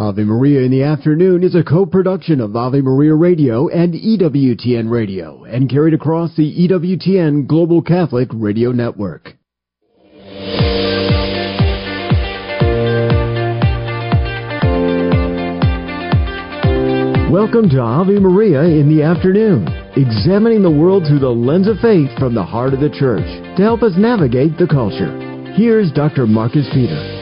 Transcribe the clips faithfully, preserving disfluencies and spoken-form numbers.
Ave Maria in the Afternoon is a co-production of Ave Maria Radio and E W T N Radio and carried across the E W T N Global Catholic Radio Network. Welcome to Ave Maria in the Afternoon, examining the world through the lens of faith from the heart of the Church to help us navigate the culture. Here's Doctor Marcus Peter.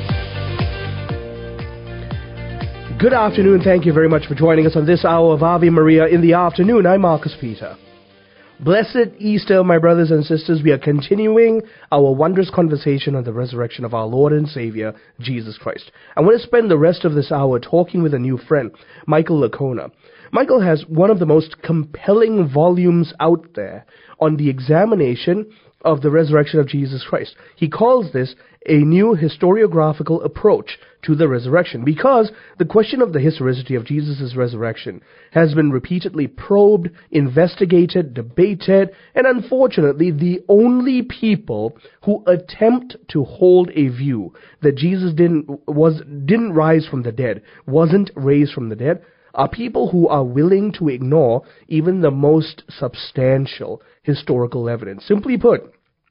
Good afternoon. Thank you very much for joining us on this hour of Ave Maria in the Afternoon. I'm Marcus Peter. Blessed Easter, my brothers and sisters. We are continuing our wondrous conversation on the resurrection of our Lord and Savior, Jesus Christ. I want to spend the rest of this hour talking with a new friend, Michael Licona. Michael has one of the most compelling volumes out there on the examination of the resurrection of Jesus Christ. He calls this a new historiographical approach to the resurrection, because the question of the historicity of Jesus' resurrection has been repeatedly probed, investigated, debated, and unfortunately the only people who attempt to hold a view that Jesus didn't was didn't rise from the dead, wasn't raised from the dead, are people who are willing to ignore even the most substantial historical evidence. Simply put,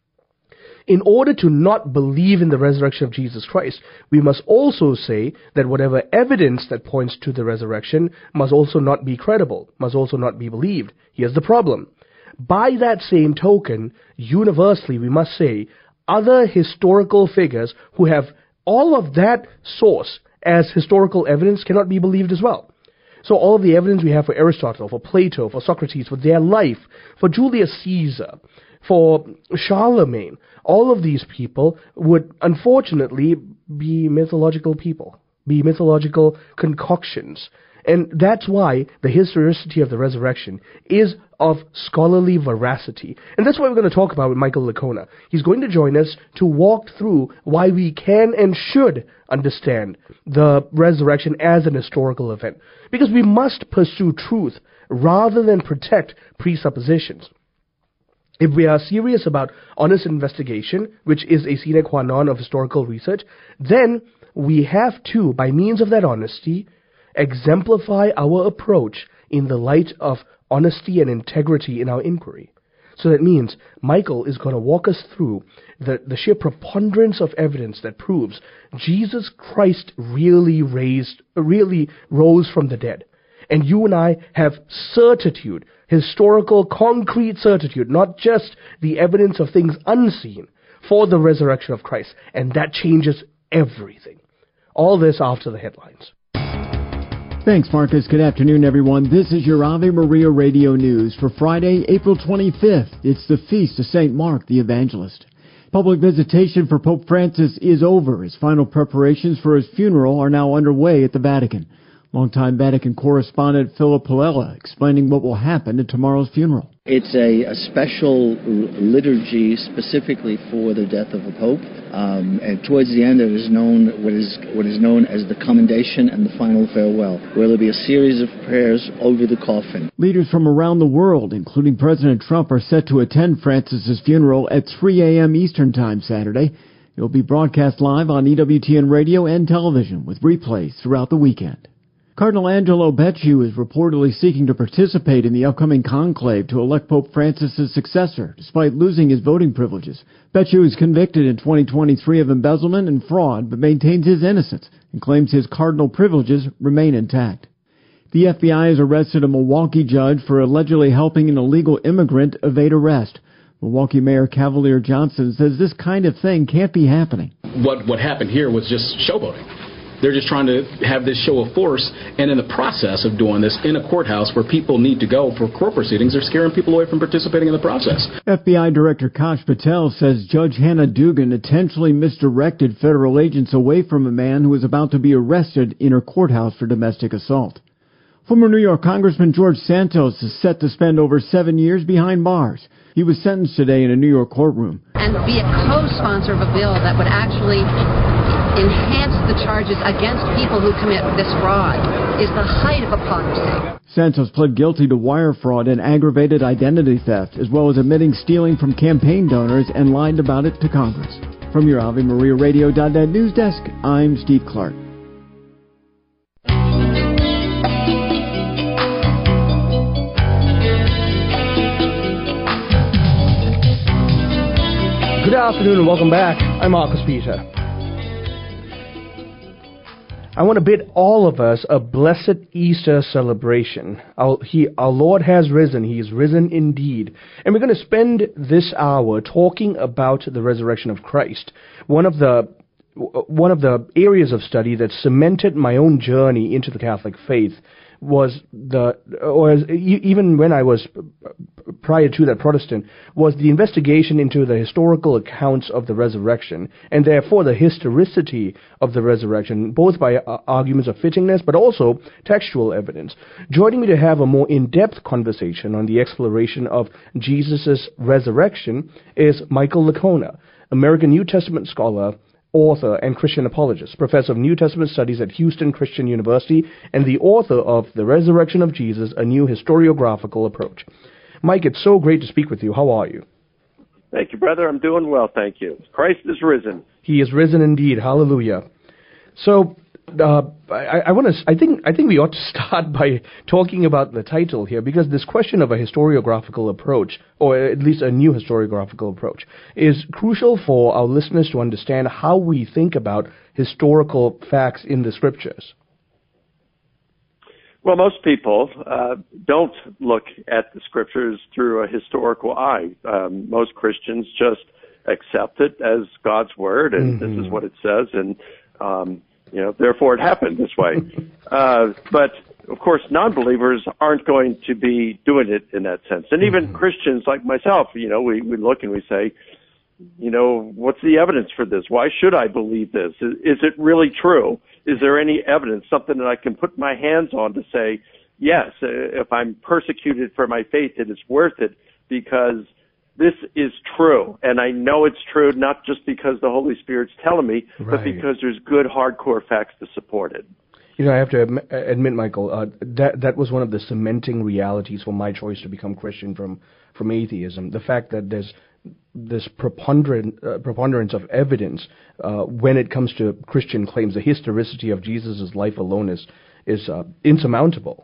in order to not believe in the resurrection of Jesus Christ, we must also say that whatever evidence that points to the resurrection must also not be credible, must also not be believed. Here's the problem. By that same token, universally we must say, other historical figures who have all of that source as historical evidence cannot be believed as well. So all of the evidence we have for Aristotle, for Plato, for Socrates, for their life, for Julius Caesar, for Charlemagne, all of these people would unfortunately be mythological people, be mythological concoctions. And that's why the historicity of the resurrection is of scholarly veracity. And that's what we're going to talk about with Michael Licona. He's going to join us to walk through why we can and should understand the resurrection as an historical event. Because we must pursue truth rather than protect presuppositions. If we are serious about honest investigation, which is a sine qua non of historical research, then we have to, by means of that honesty, exemplify our approach in the light of honesty and integrity in our inquiry. So that means Michael is going to walk us through the, the sheer preponderance of evidence that proves Jesus Christ really raised, really rose from the dead. And you and I have certitude, historical, concrete certitude, not just the evidence of things unseen, for the resurrection of Christ. And that changes everything. All this after the headlines. Thanks, Marcus. Good afternoon, everyone. This is your Ave Maria Radio News for Friday, April twenty-fifth. It's the feast of Saint Mark the Evangelist. Public visitation for Pope Francis is over. His final preparations for his funeral are now underway at the Vatican. Longtime Vatican correspondent Philip Palella explaining what will happen at tomorrow's funeral. It's a, a special liturgy specifically for the death of a pope. Um, and towards the end, it is known what is what is known as the commendation and the final farewell, where there'll be a series of prayers over the coffin. Leaders from around the world, including President Trump, are set to attend Francis's funeral at three a.m. Eastern Time Saturday. It will be broadcast live on E W T N radio and television with replays throughout the weekend. Cardinal Angelo Becciu is reportedly seeking to participate in the upcoming conclave to elect Pope Francis' successor, despite losing his voting privileges. Becciu is convicted in twenty twenty-three of embezzlement and fraud, but maintains his innocence and claims his cardinal privileges remain intact. The F B I has arrested a Milwaukee judge for allegedly helping an illegal immigrant evade arrest. Milwaukee Mayor Cavalier Johnson says this kind of thing can't be happening. What, what happened here was just showboating. They're just trying to have this show of force, and in the process of doing this in a courthouse where people need to go for court proceedings, they're scaring people away from participating in the process. F B I Director Kash Patel says Judge Hannah Dugan intentionally misdirected federal agents away from a man who was about to be arrested in her courthouse for domestic assault. Former New York Congressman George Santos is set to spend over seven years behind bars. He was sentenced today in a New York courtroom. And be a co-sponsor of a bill that would actually enhance the charges against people who commit this fraud is the height of hypocrisy. Santos pled guilty to wire fraud and aggravated identity theft, as well as admitting stealing from campaign donors and lied about it to Congress. From your Ave Maria Radio dot net news desk, I'm Steve Clark. Good afternoon and welcome back. I'm Marcus Peter. I want to bid all of us a blessed Easter celebration. Our, he, our Lord has risen. He is risen indeed. And we're going to spend this hour talking about the resurrection of Christ. One of the one of the areas of study that cemented my own journey into the Catholic faith was the, or as, even when I was prior to that Protestant, was the investigation into the historical accounts of the resurrection, and therefore the historicity of the resurrection, both by uh, arguments of fittingness, but also textual evidence. Joining me to have a more in-depth conversation on the exploration of Jesus' resurrection is Michael Licona, American New Testament scholar, author, and Christian apologist, professor of New Testament Studies at Houston Christian University, and the author of The Resurrection of Jesus, A New Historiographical Approach. Mike, it's so great to speak with you. How are you? Thank you, brother. I'm doing well, thank you. Christ is risen. He is risen indeed. Hallelujah. So, uh, I, I want to. I think. I think we ought to start by talking about the title here, because this question of a historiographical approach, or at least a new historiographical approach, is crucial for our listeners to understand how we think about historical facts in the Scriptures. Well, most people uh, don't look at the Scriptures through a historical eye. Um, most Christians just accept it as God's Word, and mm-hmm. this is what it says, and um, you know, therefore it happened this way. uh, but, of course, non-believers aren't going to be doing it in that sense. And even mm-hmm. Christians like myself, you know, we, we look and we say, you know, what's the evidence for this? Why should I believe this? Is, is it really true? Is there any evidence, something that I can put my hands on to say, yes, if I'm persecuted for my faith, it is worth it because this is true, and I know it's true not just because the Holy Spirit's telling me, right. but because there's good, hardcore facts to support it. You know, I have to admit, Michael, uh, that that was one of the cementing realities for my choice to become Christian from, from atheism. The fact that there's this preponderance, uh, preponderance of evidence uh, when it comes to Christian claims, the historicity of Jesus' life alone is, is uh, insurmountable.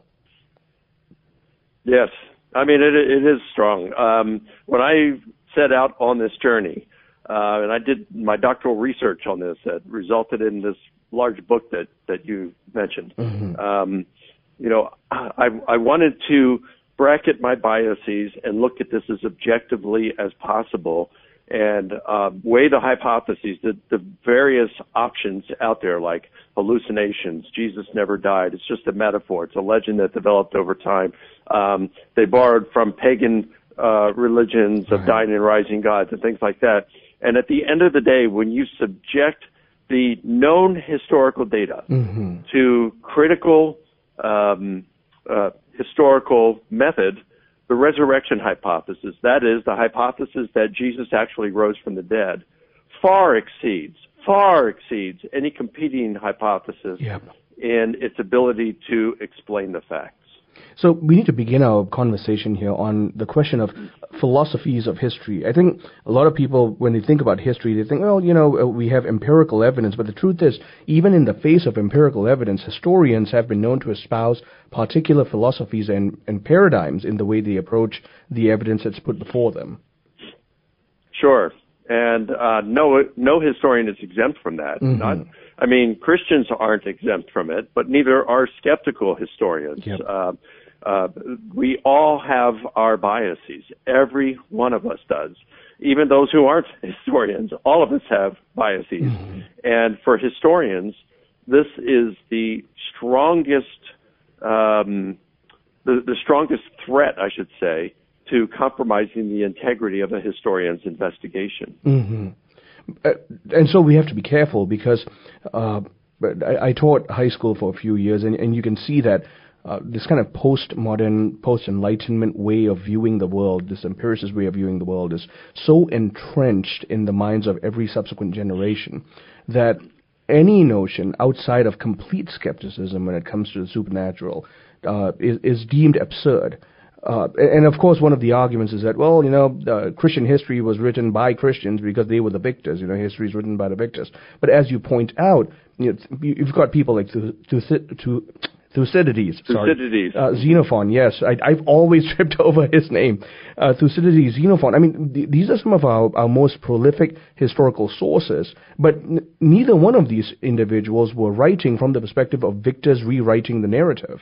Yes. I mean, it, it is strong. Um, when I set out on this journey, uh, and I did my doctoral research on this that resulted in this large book that, that you mentioned, mm-hmm. um, you know, I, I wanted to bracket my biases and look at this as objectively as possible and uh, weigh the hypotheses, the, the various options out there, like hallucinations, Jesus never died, it's just a metaphor, it's a legend that developed over time. Um, they borrowed from pagan uh, religions of right. dying and rising gods and things like that. And at the end of the day, when you subject the known historical data mm-hmm. to critical um, uh, historical method, the resurrection hypothesis, that is, the hypothesis that Jesus actually rose from the dead, far exceeds, far exceeds any competing hypothesis yep. in its ability to explain the facts. So we need to begin our conversation here on the question of philosophies of history. I think a lot of people, when they think about history, they think, well, you know, we have empirical evidence. But the truth is, even in the face of empirical evidence, historians have been known to espouse particular philosophies and, and paradigms in the way they approach the evidence that's put before them. Sure. And uh, no no historian is exempt from that. Mm-hmm. Not, I mean, Christians aren't exempt from it, but neither are skeptical historians. Yep. Uh, uh, we all have our biases. Every one of us does. Even those who aren't historians, all of us have biases. Mm-hmm. And for historians, this is the strongest, um, the, the strongest threat, I should say, to compromising the integrity of a historian's investigation. Mm-hmm. Uh, and so we have to be careful because uh, I, I taught high school for a few years, and, and you can see that uh, this kind of postmodern, post-Enlightenment way of viewing the world, this empiricist way of viewing the world, is so entrenched in the minds of every subsequent generation that any notion outside of complete skepticism when it comes to the supernatural uh, is, is deemed absurd. Uh, and of course, one of the arguments is that, well, you know, uh, Christian history was written by Christians because they were the victors. You know, history is written by the victors. But as you point out, you know, you've got people like Thucydides. Sorry. Thucydides. Uh, Xenophon, yes. I, I've always tripped over his name. Uh, Thucydides, Xenophon. I mean, th- these are some of our, our most prolific historical sources, but n- neither one of these individuals were writing from the perspective of victors rewriting the narrative.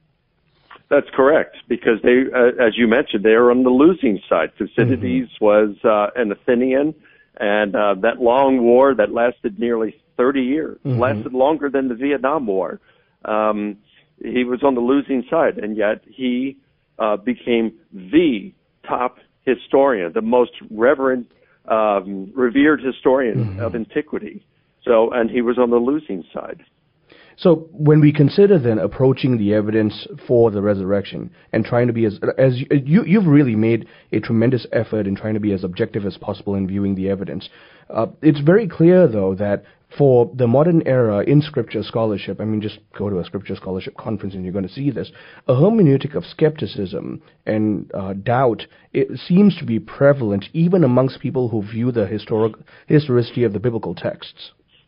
That's correct, because they, uh, as you mentioned, they are on the losing side. Thucydides mm-hmm. was uh, an Athenian, and uh, that long war that lasted nearly thirty years, mm-hmm. lasted longer than the Vietnam War. Um, he was on the losing side, and yet he uh, became the top historian, the most reverend, um, revered historian mm-hmm. of antiquity. So, and he was on the losing side. So when we consider then approaching the evidence for the resurrection and trying to be as, as you, you've really made a tremendous effort in trying to be as objective as possible in viewing the evidence. Uh, it's very clear, though, that for the modern era in scripture scholarship, I mean, just go to a scripture scholarship conference and you're going to see this, a hermeneutic of skepticism and uh, doubt, it seems to be prevalent even amongst people who view the historic, historicity of the biblical texts.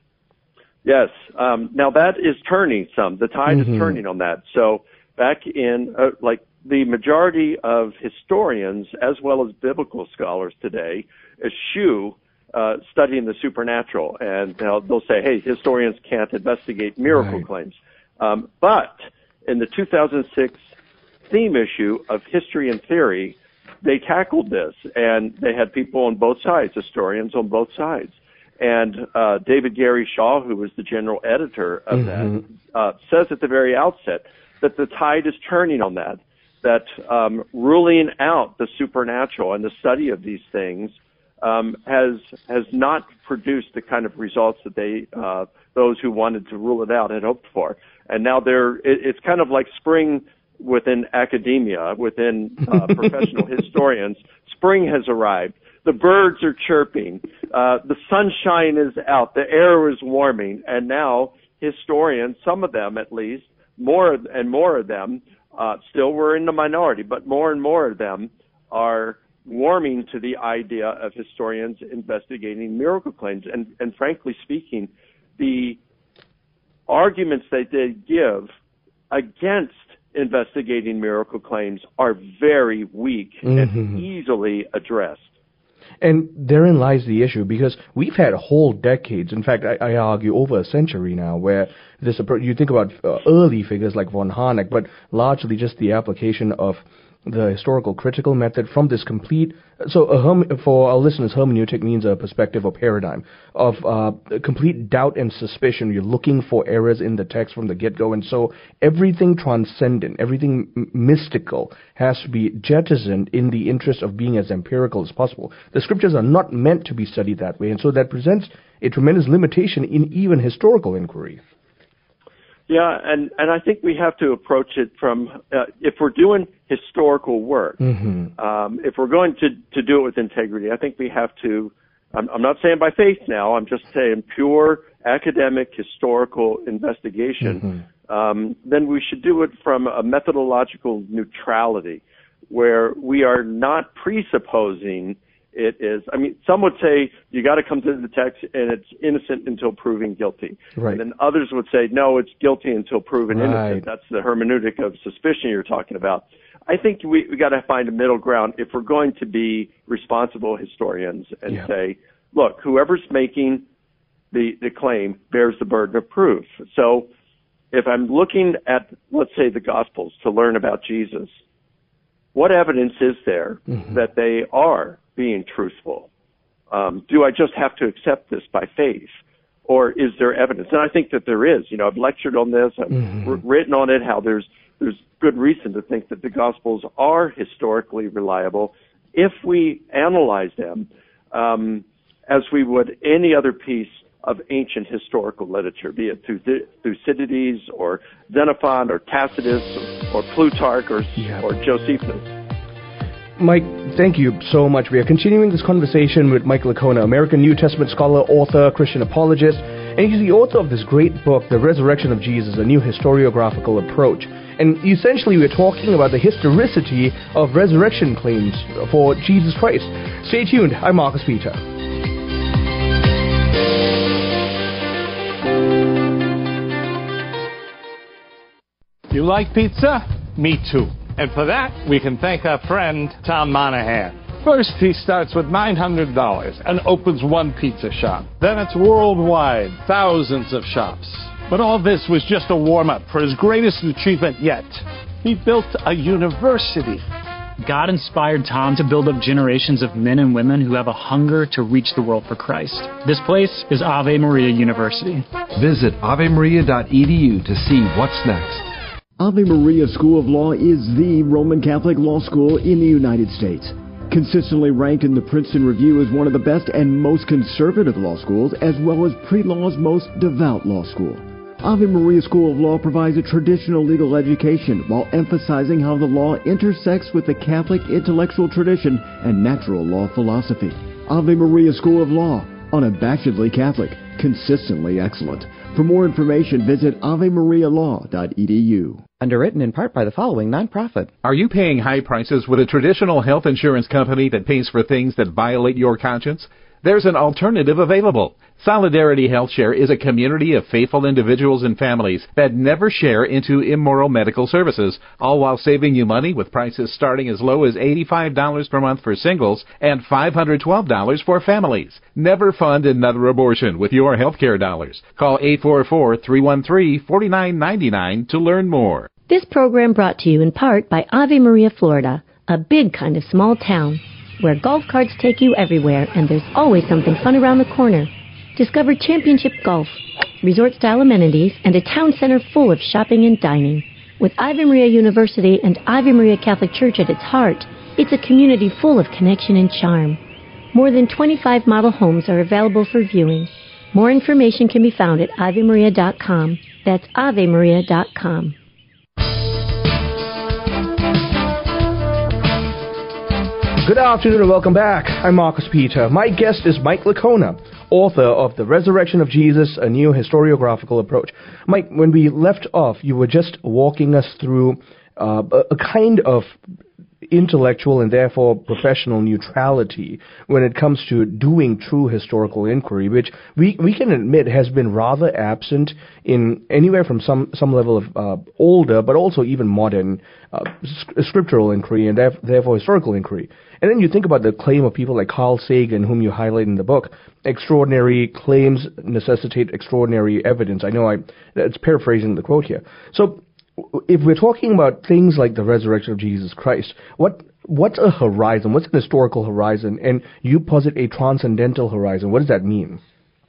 Yes. Um, now that is turning some. The tide mm-hmm. is turning on that. So back in, uh, like, the majority of historians, as well as biblical scholars today, eschew uh, studying the supernatural. And they'll, they'll say, hey, historians can't investigate miracle right. claims. Um, but in the two thousand six theme issue of History and Theory, they tackled this. And they had people on both sides, historians on both sides. And uh, David Gary Shaw, who was the general editor of mm-hmm. that, uh, says at the very outset that the tide is turning on that, that um, ruling out the supernatural and the study of these things um, has has not produced the kind of results that they uh, those who wanted to rule it out had hoped for. And now they're it, it's kind of like spring within academia, within uh, professional historians. Spring has arrived. The birds are chirping. Uh, the sunshine is out. The air is warming. And now historians, some of them at least, more and more of them, uh, still we're in the minority, but more and more of them are warming to the idea of historians investigating miracle claims. And, and frankly speaking, the arguments that they give against investigating miracle claims are very weak mm-hmm. and easily addressed. And therein lies the issue, because we've had whole decades, in fact, I, I argue over a century now, where this approach, you think about uh, early figures like von Harnack, but largely just the application of the historical critical method from this complete, so a herm, for our listeners, hermeneutic means a perspective or paradigm of uh, complete doubt and suspicion. You're looking for errors in the text from the get-go, and so everything transcendent, everything m- mystical has to be jettisoned in the interest of being as empirical as possible. The scriptures are not meant to be studied that way, and so that presents a tremendous limitation in even historical inquiry. Yeah, and, and I think we have to approach it from, uh, if we're doing historical work, mm-hmm. um, if we're going to, to do it with integrity, I think we have to, I'm, I'm not saying by faith now, I'm just saying pure academic historical investigation, mm-hmm. um, then we should do it from a methodological neutrality, where we are not presupposing it is, I mean, some would say you got to come to the text and it's innocent until proven guilty. Right. And then others would say, no, it's guilty until proven right. innocent. That's the hermeneutic of suspicion you're talking about. I think we, we got to find a middle ground if we're going to be responsible historians and yeah. say, look, whoever's making the, the claim bears the burden of proof. So if I'm looking at, let's say, the Gospels to learn about Jesus, what evidence is there mm-hmm. that they are being truthful? Um, do I just have to accept this by faith, or is there evidence? And I think that there is. You know, I've lectured on this, I've mm-hmm. r- written on it, how there's there's good reason to think that the Gospels are historically reliable if we analyze them um, as we would any other piece of ancient historical literature, be it Thucydides or Xenophon or Tacitus or, or Plutarch or, yeah. or Josephus. Mike, thank you so much. We are continuing this conversation with Mike Licona, American New Testament scholar, author, Christian apologist, and he's the author of this great book, The Resurrection of Jesus, a New Historiographical Approach. And essentially we're talking about the historicity of resurrection claims for Jesus Christ. Stay tuned. I'm Marcus Peter. You like pizza? Me too. And for that, we can thank our friend, Tom Monahan. First, he starts with nine hundred dollars and opens one pizza shop. Then it's worldwide, thousands of shops. But all this was just a warm-up for his greatest achievement yet. He built a university. God inspired Tom to build up generations of men and women who have a hunger to reach the world for Christ. This place is Ave Maria University. Visit ave maria dot e d u to see what's next. Ave Maria School of Law is the Roman Catholic law school in the United States. Consistently ranked in the Princeton Review as one of the best and most conservative law schools, as well as pre-law's most devout law school. Ave Maria School of Law provides a traditional legal education while emphasizing how the law intersects with the Catholic intellectual tradition and natural law philosophy. Ave Maria School of Law, unabashedly Catholic, consistently excellent. For more information, visit ave maria law dot e d u. Underwritten in part by the following nonprofit. Are you paying high prices with a traditional health insurance company that pays for things that violate your conscience? There's an alternative available. Solidarity HealthShare is a community of faithful individuals and families that never share into immoral medical services, all while saving you money with prices starting as low as eighty-five dollars per month for singles and five hundred twelve dollars for families. Never fund another abortion with your healthcare dollars. Call eight four four, three one three, four nine nine nine to learn more. This program brought to you in part by Ave Maria, Florida, a big kind of small town where golf carts take you everywhere and there's always something fun around the corner. Discover championship golf, resort-style amenities, and a town center full of shopping and dining. With Ave Maria University and Ave Maria Catholic Church at its heart, it's a community full of connection and charm. More than twenty-five model homes are available for viewing. More information can be found at ave maria dot com. That's ave maria dot com. Good afternoon and welcome back. I'm Marcus Peter. My guest is Mike Licona, author of The Resurrection of Jesus, A New Historiographical Approach. Mike, when we left off, you were just walking us through uh, a, a kind of intellectual and therefore professional neutrality when it comes to doing true historical inquiry, which we, we can admit has been rather absent in anywhere from some, some level of uh, older, but also even modern uh, scriptural inquiry and therefore historical inquiry. And then you think about the claim of people like Carl Sagan, whom you highlight in the book, extraordinary claims necessitate extraordinary evidence. I know I, it's paraphrasing the quote here. So if we're talking about things like the resurrection of Jesus Christ, what what's a horizon? What's an historical horizon? And you posit a transcendental horizon. What does that mean?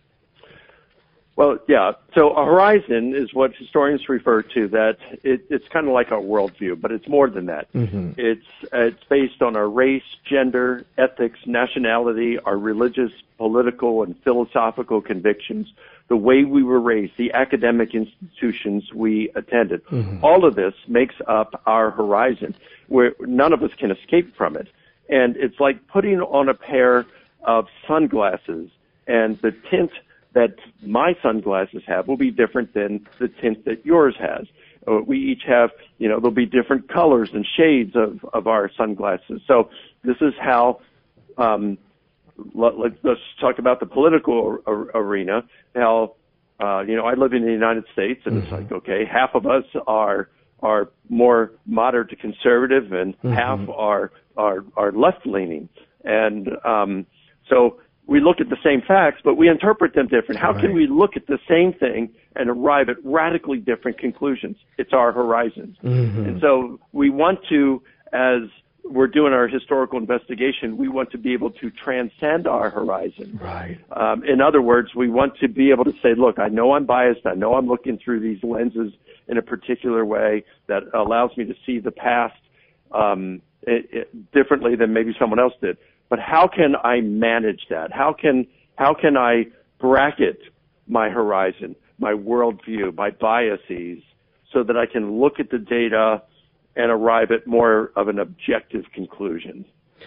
Well, yeah. So a horizon is what historians refer to that it, it's kind of like a worldview, but it's more than that. Mm-hmm. It's it's based on our race, gender, ethics, nationality, our religious, political, and philosophical convictions, the way we were raised, the academic institutions we attended. Mm-hmm. All of this makes up our horizon, where none of us can escape from it. And it's like putting on a pair of sunglasses, and the tint that my sunglasses have will be different than the tint that yours has. Uh, we each have, you know, there'll be different colors and shades of, of our sunglasses. So this is how, um, let, let's, let's talk about the political ar- arena. How, uh, you know, I live in the United States, and mm-hmm. it's like, okay, half of us are are more moderate to conservative, and mm-hmm. half are are are left leaning, and um, so. We look at the same facts, but we interpret them different. How right. can we look at the same thing and arrive at radically different conclusions? It's our horizons. Mm-hmm. And so we want to, as we're doing our historical investigation, we want to be able to transcend our horizon. Right. Um, in other words, we want to be able to say, look, I know I'm biased. I know I'm looking through these lenses in a particular way that allows me to see the past um, it, it, differently than maybe someone else did. But how can I manage that? How can how can I bracket my horizon, my worldview, my biases, so that I can look at the data and arrive at more of an objective conclusion?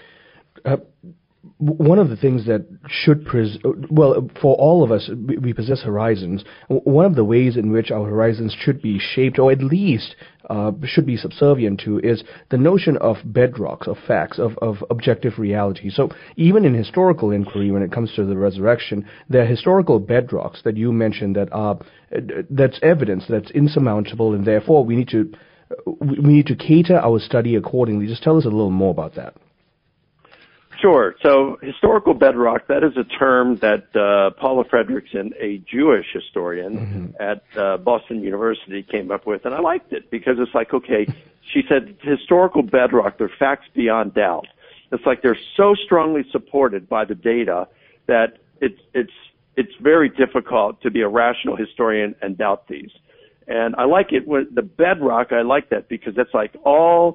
Uh, one of the things that should, pres- well, for all of us, we possess horizons. One of the ways in which our horizons should be shaped, or at least uh, should be subservient to, is the notion of bedrocks, of facts, of, of objective reality. So even in historical inquiry, when it comes to the resurrection, there are historical bedrocks that you mentioned that are that's evidence that's insurmountable, and therefore we need to we need to cater our study accordingly. Just tell us a little more about that. Sure. So historical bedrock, that is a term that uh, Paula Fredrickson, a Jewish historian mm-hmm. at uh, Boston University, came up with, and I liked it because it's like, okay, she said historical bedrock, they're facts beyond doubt. It's like they're so strongly supported by the data that it's it's it's very difficult to be a rational historian and doubt these. And I like it with the bedrock. I like that because it's like all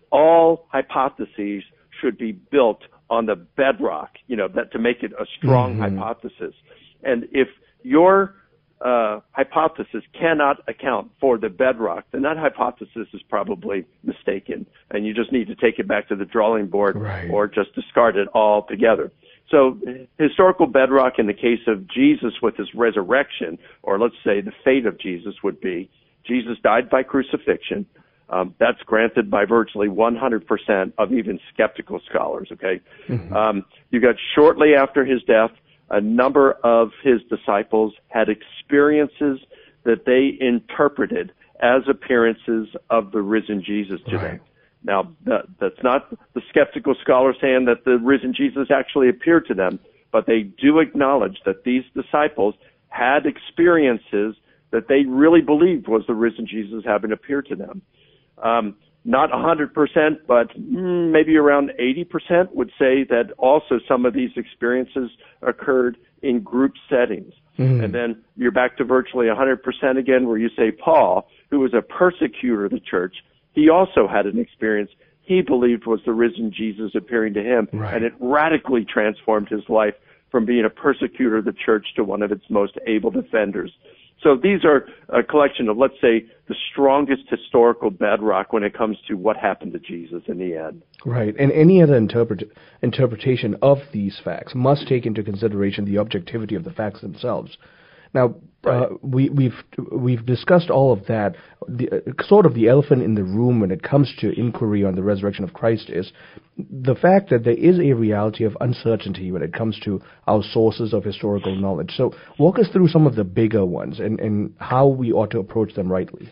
all hypotheses should be built on the bedrock, you know, that to make it a strong mm-hmm. hypothesis. And if your uh, hypothesis cannot account for the bedrock, then that hypothesis is probably mistaken, and you just need to take it back to the drawing board right. or just discard it altogether. So historical bedrock in the case of Jesus with his resurrection, or let's say the fate of Jesus would be, Jesus died by crucifixion. Um, that's granted by virtually one hundred percent of even skeptical scholars, okay? Mm-hmm. Um, you got shortly after his death, a number of his disciples had experiences that they interpreted as appearances of the risen Jesus to right. them. Now, that, that's not the skeptical scholars saying that the risen Jesus actually appeared to them, but they do acknowledge that these disciples had experiences that they really believed was the risen Jesus having appeared to them. Um, not one hundred percent, but mm, maybe around eighty percent would say that also some of these experiences occurred in group settings. Mm. And then you're back to virtually one hundred percent again, where you say Paul, who was a persecutor of the church, he also had an experience he believed was the risen Jesus appearing to him, right. and it radically transformed his life from being a persecutor of the church to one of its most able defenders. So these are a collection of, let's say, the strongest historical bedrock when it comes to what happened to Jesus in the end. Right, and any other interpret- interpretation of these facts must take into consideration the objectivity of the facts themselves. Now, right. uh, we, we've we've discussed all of that. The, uh, sort of the elephant in the room when it comes to inquiry on the resurrection of Christ is the fact that there is a reality of uncertainty when it comes to our sources of historical knowledge. So walk us through some of the bigger ones and, and how we ought to approach them rightly.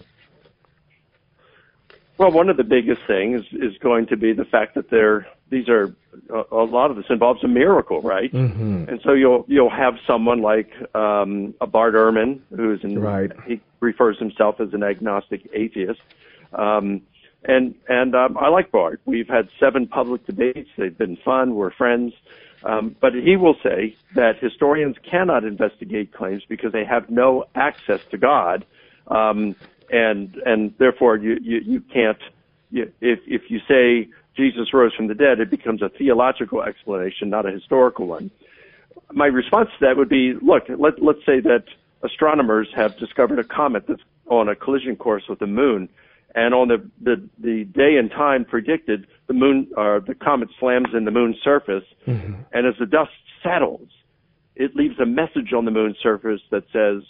Well, one of the biggest things is going to be the fact that there these are a, a lot of this involves a miracle, right? Mm-hmm. And so you'll you'll have someone like um, a Bart Ehrman, who's in, right. he refers himself as an agnostic atheist, um, and and um, I like Bart. We've had seven public debates; they've been fun. We're friends. Um, but he will say that historians cannot investigate claims because they have no access to God. Um, And and therefore you you, you can't you, if if you say Jesus rose from the dead, it becomes a theological explanation, not a historical one. My response to that would be: look, let let's say that astronomers have discovered a comet that's on a collision course with the moon, and on the the, the day and time predicted, the moon or uh, the comet slams in the moon's surface, mm-hmm. and as the dust settles, it leaves a message on the moon's surface that says,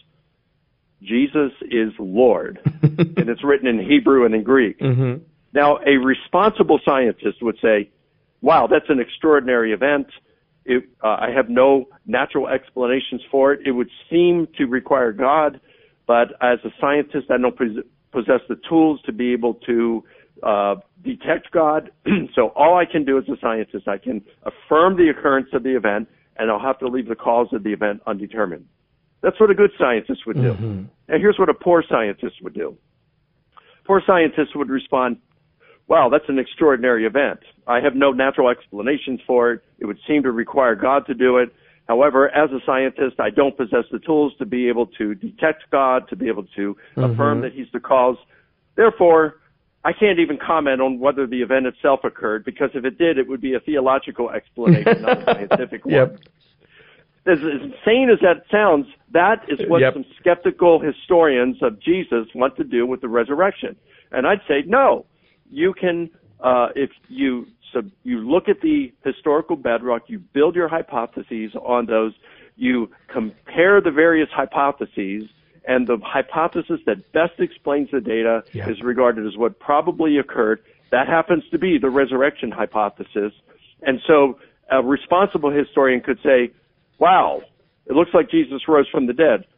Jesus is Lord, and it's written in Hebrew and in Greek. Mm-hmm. Now, a responsible scientist would say, wow, that's an extraordinary event. It, uh, I have no natural explanations for it. It would seem to require God, but as a scientist, I don't pos- possess the tools to be able to uh, detect God. So all I can do as a scientist, I can affirm the occurrence of the event, and I'll have to leave the cause of the event undetermined. That's what a good scientist would do. Mm-hmm. And here's what a poor scientist would do. Poor scientists would respond, wow, that's an extraordinary event. I have no natural explanations for it. It would seem to require God to do it. However, as a scientist, I don't possess the tools to be able to detect God, to be able to mm-hmm. affirm that he's the cause. Therefore, I can't even comment on whether the event itself occurred, because if it did, it would be a theological explanation, not a scientific one. Yep. As insane as that sounds, that is what yep. some skeptical historians of Jesus want to do with the resurrection. And I'd say, no, you can, uh, if you so you look at the historical bedrock, you build your hypotheses on those, you compare the various hypotheses, and the hypothesis that best explains the data yep. is regarded as what probably occurred. That happens to be the resurrection hypothesis. And so a responsible historian could say, wow, it looks like Jesus rose from the dead.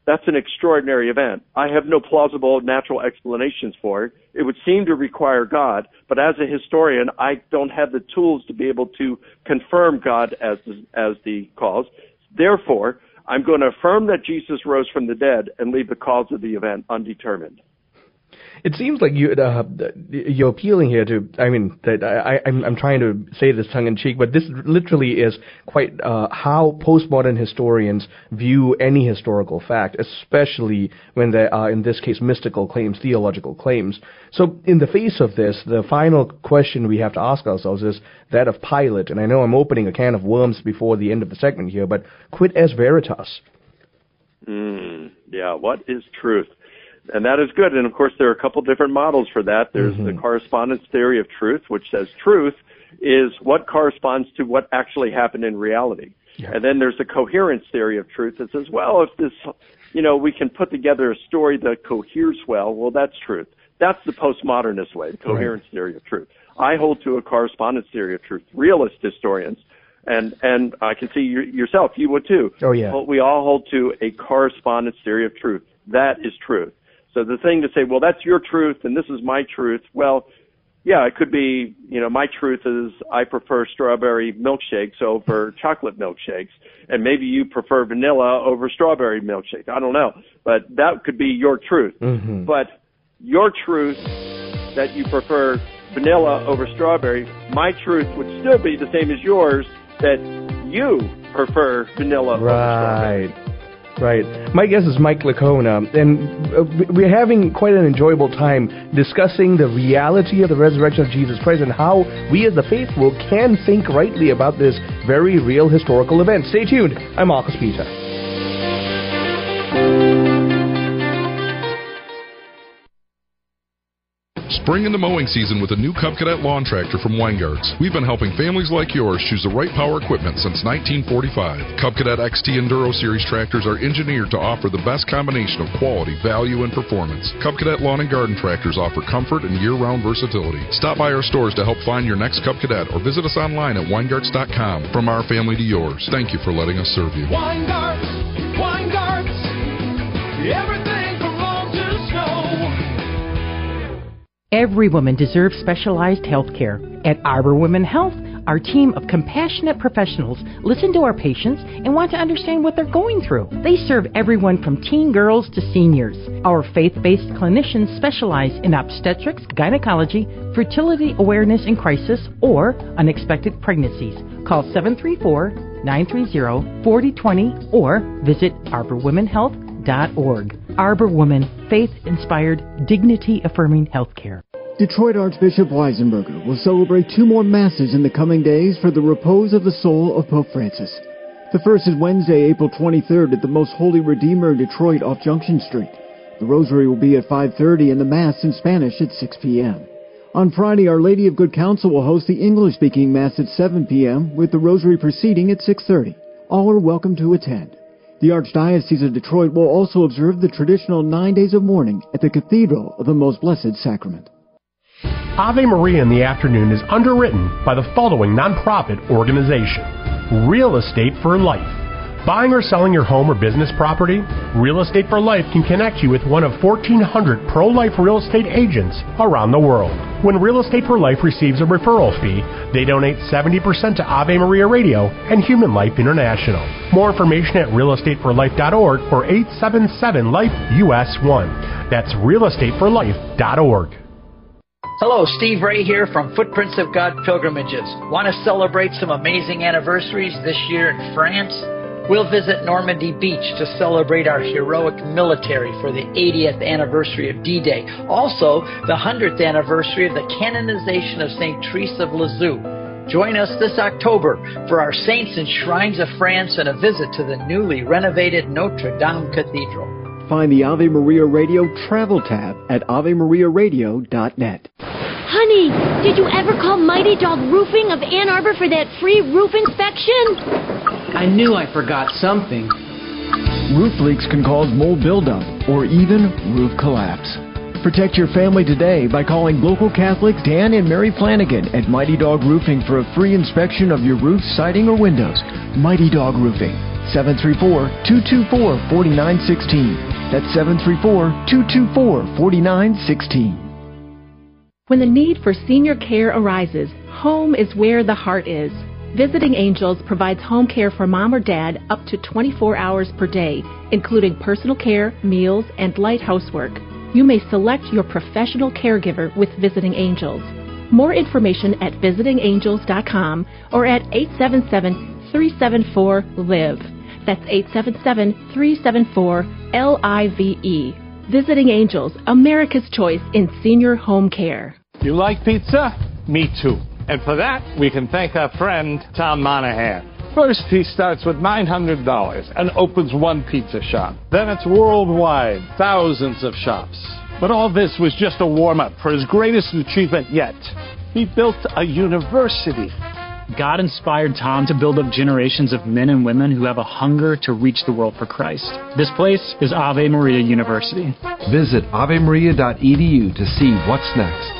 that's an extraordinary event. I have no plausible natural explanations for it. It would seem to require God, but as a historian, I don't have the tools to be able to confirm God as the, as the cause. Therefore, I'm going to affirm that Jesus rose from the dead and leave the cause of the event undetermined. It seems like you, uh, you're appealing here to, I mean, that I, I'm, I'm trying to say this tongue-in-cheek, but this literally is quite uh, how postmodern historians view any historical fact, especially when there are, in this case, mystical claims, theological claims. So in the face of this, the final question we have to ask ourselves is that of Pilate. And I know I'm opening a can of worms before the end of the segment here, but quid est veritas? Mm, yeah, what is truth? And that is good. And, of course, there are a couple different models for that. There's mm-hmm. the correspondence theory of truth, which says truth is what corresponds to what actually happened in reality. Yeah. And then there's the coherence theory of truth that says, well, if this, you know, we can put together a story that coheres well, well, that's truth. That's the postmodernist way, the coherence right. theory of truth. I hold to a correspondence theory of truth. Realist historians, and, and I can see you, yourself, you would too. Oh, yeah. We all hold to a correspondence theory of truth. That is truth. So the thing to say, well, that's your truth and this is my truth, well, yeah, it could be, you know, my truth is I prefer strawberry milkshakes over chocolate milkshakes, and maybe you prefer vanilla over strawberry milkshake. I don't know, but that could be your truth. Mm-hmm. But your truth that you prefer vanilla over strawberry, my truth would still be the same as yours, that you prefer vanilla right. over strawberry. Right. My guest is Mike Licona, and we're having quite an enjoyable time discussing the reality of the resurrection of Jesus Christ and how we as the faithful can think rightly about this very real historical event. Stay tuned. I'm Marcus Peter. Spring into mowing season with a new Cub Cadet lawn tractor from Weingarts. We've been helping families like yours choose the right power equipment since nineteen forty-five. Cub Cadet X T Enduro Series tractors are engineered to offer the best combination of quality, value, and performance. Cub Cadet lawn and garden tractors offer comfort and year-round versatility. Stop by our stores to help find your next Cub Cadet or visit us online at Weingarts dot com. From our family to yours, thank you for letting us serve you. Weingarts, Weingarts, everything from lawn to snow. Every woman deserves specialized health care. At Arbor Women Health, our team of compassionate professionals listen to our patients and want to understand what they're going through. They serve everyone from teen girls to seniors. Our faith-based clinicians specialize in obstetrics, gynecology, fertility awareness in crisis, or unexpected pregnancies. Call seven three four, nine three zero, four zero two zero or visit arbor women health dot org. Arbor Woman, faith-inspired, dignity-affirming healthcare. Detroit Archbishop Weisenberger will celebrate two more Masses in the coming days for the repose of the soul of Pope Francis. The first is Wednesday, April twenty-third at the Most Holy Redeemer in Detroit off Junction Street. The Rosary will be at five thirty and the Mass in Spanish at six p.m. On Friday, Our Lady of Good Counsel will host the English-speaking Mass at seven p.m. with the Rosary proceeding at six thirty. All are welcome to attend. The Archdiocese of Detroit will also observe the traditional nine days of mourning at the Cathedral of the Most Blessed Sacrament. Ave Maria in the Afternoon is underwritten by the following nonprofit organization: Real Estate for Life. Buying or selling your home or business property? Real Estate for Life can connect you with one of fourteen hundred pro-life real estate agents around the world. When Real Estate for Life receives a referral fee, they donate seventy percent to Ave Maria Radio and Human Life International. More information at real estate for life dot org or eight seven seven life U S one. That's real estate for life dot org. Hello, Steve Ray here from Footprints of God Pilgrimages. Want to celebrate some amazing anniversaries this year in France? We'll visit Normandy Beach to celebrate our heroic military for the eightieth anniversary of D-Day. Also, the one hundredth anniversary of the canonization of Saint Therese of Lisieux. Join us this October for our Saints and Shrines of France and a visit to the newly renovated Notre Dame Cathedral. Find the Ave Maria Radio travel tab at ave maria radio dot net. Honey, did you ever call Mighty Dog Roofing of Ann Arbor for that free roof inspection? I knew I forgot something. Roof leaks can cause mold buildup or even roof collapse. Protect your family today by calling local Catholics Dan and Mary Flanagan at Mighty Dog Roofing for a free inspection of your roof, siding, or windows. Mighty Dog Roofing. seven three four, two two four, four nine one six. That's seven three four, two two four, four nine one six. When the need for senior care arises, home is where the heart is. Visiting Angels provides home care for mom or dad up to twenty-four hours per day, including personal care, meals, and light housework. You may select your professional caregiver with Visiting Angels. More information at visiting angels dot com or at eight seven seven, three seven four, L I V E. That's eight seven seven, three seven four, L I V E. Visiting Angels, America's choice in senior home care. You like pizza? Me too. And for that, we can thank our friend, Tom Monahan. First, he starts with nine hundred dollars and opens one pizza shop. Then it's worldwide, thousands of shops. But all this was just a warm-up for his greatest achievement yet. He built a university. God inspired Tom to build up generations of men and women who have a hunger to reach the world for Christ. This place is Ave Maria University. Visit ave maria dot e d u to see what's next.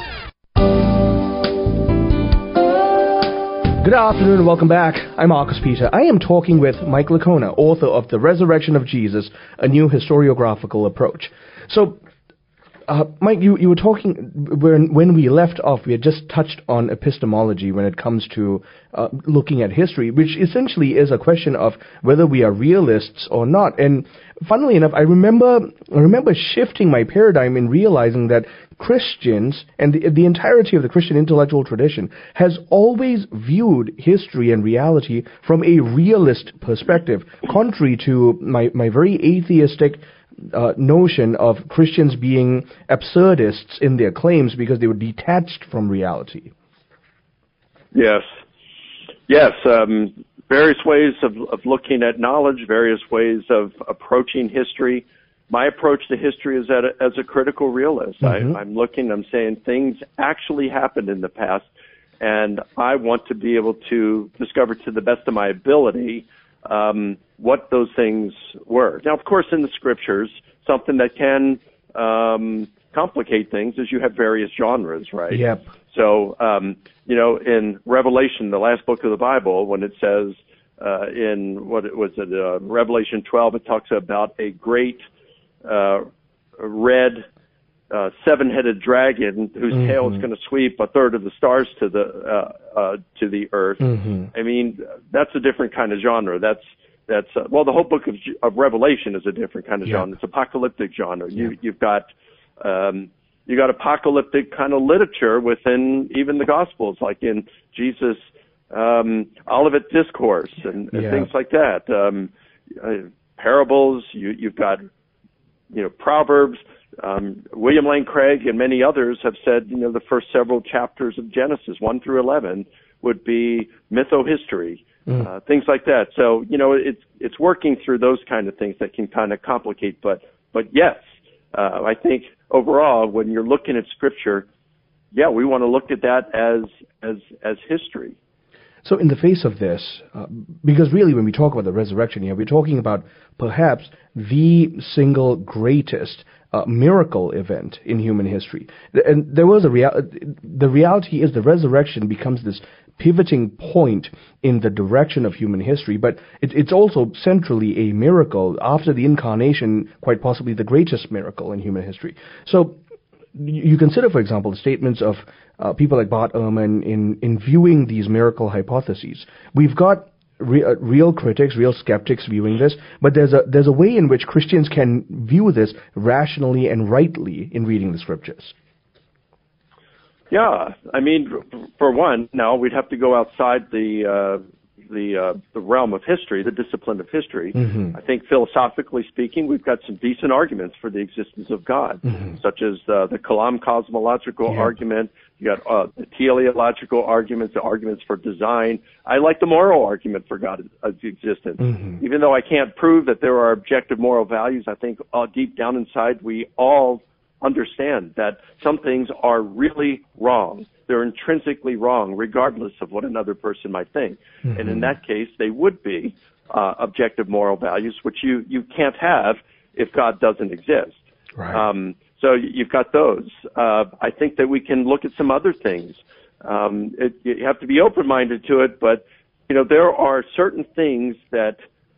Good afternoon and welcome back. I'm Marcus Peter. I am talking with Mike Licona, author of The Resurrection of Jesus, A New Historiographical Approach. So, uh, Mike, you, you were talking, when, when we left off, we had just touched on epistemology when it comes to uh, looking at history, which essentially is a question of whether we are realists or not. And funnily enough, I remember I remember shifting my paradigm in realizing that Christians and the, the entirety of the Christian intellectual tradition has always viewed history and reality from a realist perspective, contrary to my, my very atheistic uh, notion of Christians being absurdists in their claims because they were detached from reality. Yes. Yes. Um, various ways of, of looking at knowledge, various ways of approaching history. My approach to history is that as a critical realist. Mm-hmm. I, I'm looking, I'm saying things actually happened in the past, and I want to be able to discover to the best of my ability um, what those things were. Now, of course, in the scriptures, something that can um, complicate things is you have various genres, right? Yep. So, um, you know, in Revelation, the last book of the Bible, when it says uh, in, what was it, uh, Revelation twelve, it talks about a great Uh, red uh, seven-headed dragon whose mm-hmm. tail is going to sweep a third of the stars to the uh, uh, to the earth. Mm-hmm. I mean, that's a different kind of genre. That's that's uh, well, the whole book of, of Revelation is a different kind of yeah. genre. It's apocalyptic genre. Yeah. You you've got um, you got apocalyptic kind of literature within even the Gospels, like in Jesus' um, Olivet Discourse and, and yeah. things like that. Um, uh, parables. You you've got You know, Proverbs, um, William Lane Craig and many others have said, you know, the first several chapters of Genesis, one through eleven, would be mytho-history, mm. uh, things like that. So, you know, it's it's working through those kind of things that can kind of complicate. But, but yes, uh, I think overall, when you're looking at Scripture, yeah, we want to look at that as as as history. So in the face of this, uh, because really when we talk about the resurrection here, we're talking about perhaps the single greatest uh, miracle event in human history. And there was a real, the reality is the resurrection becomes this pivoting point in the direction of human history, but it, it's also centrally a miracle. After the incarnation, quite possibly the greatest miracle in human history. So you consider, for example, the statements of uh, people like Bart Ehrman in, in viewing these miracle hypotheses. We've got re- uh, real critics, real skeptics viewing this, but there's a there's a way in which Christians can view this rationally and rightly in reading the scriptures. Yeah, I mean, for one, now we'd have to go outside the uh, the uh, the realm of history, the discipline of history. Mm-hmm. I think philosophically speaking, we've got some decent arguments for the existence of God, mm-hmm. such as uh, the Kalam cosmological yeah. argument. You got uh, the teleological arguments, the arguments for design. I like the moral argument for God's existence. Mm-hmm. Even though I can't prove that there are objective moral values, I think uh, deep down inside we all understand that some things are really wrong. They're intrinsically wrong, regardless of what another person might think. Mm-hmm. And in that case, they would be uh, objective moral values, which you, you can't have if God doesn't exist. Right. Um, so you've got those. Uh, I think that we can look at some other things. Um, it, you have to be open-minded to it, but you know there are certain things that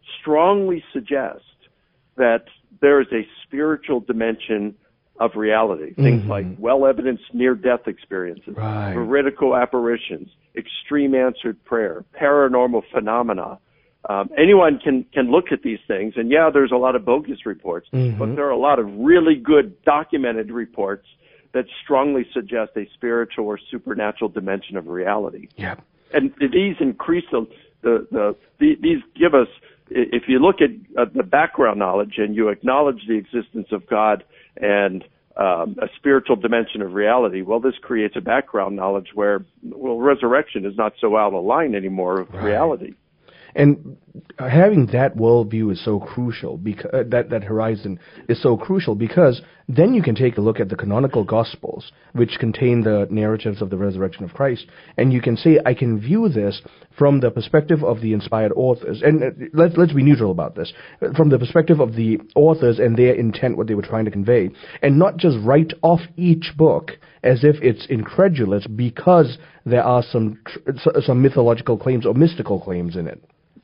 strongly suggest that there is a spiritual dimension of reality. Things Mm-hmm. like well-evidenced near-death experiences, Right. veridical apparitions, extreme answered prayer, paranormal phenomena. Um, anyone can, can look at these things, and yeah, there's a lot of bogus reports, Mhm. but there are a lot of really good documented reports that strongly suggest a spiritual or supernatural dimension of reality. Yeah. And these increase the, the, the, the these give us, if you look at uh, the background knowledge and you acknowledge the existence of God and um, a spiritual dimension of reality, well, this creates a background knowledge where, well, resurrection is not so out of line anymore of Right. reality. And having that worldview is so crucial, because uh, that that horizon is so crucial, because then you can take a look at the canonical Gospels, which contain the narratives of the resurrection of Christ, and you can say, I can view this from the perspective of the inspired authors. And uh, let's let's be neutral about this, from the perspective of the authors and their intent, what they were trying to convey, and not just write off each book as if it's incredulous because there are some tr- some mythological claims or mystical claims in it.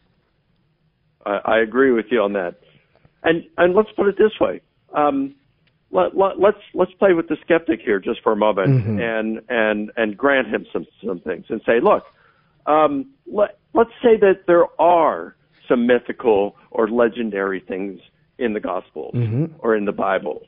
I, I agree with you on that. And and let's put it this way. Um, let, let, let's let's play with the skeptic here just for a moment, Mhm. and and and grant him some some things and say, look, um, let let's say that there are some mythical or legendary things in the Gospels Mhm. or in the Bible.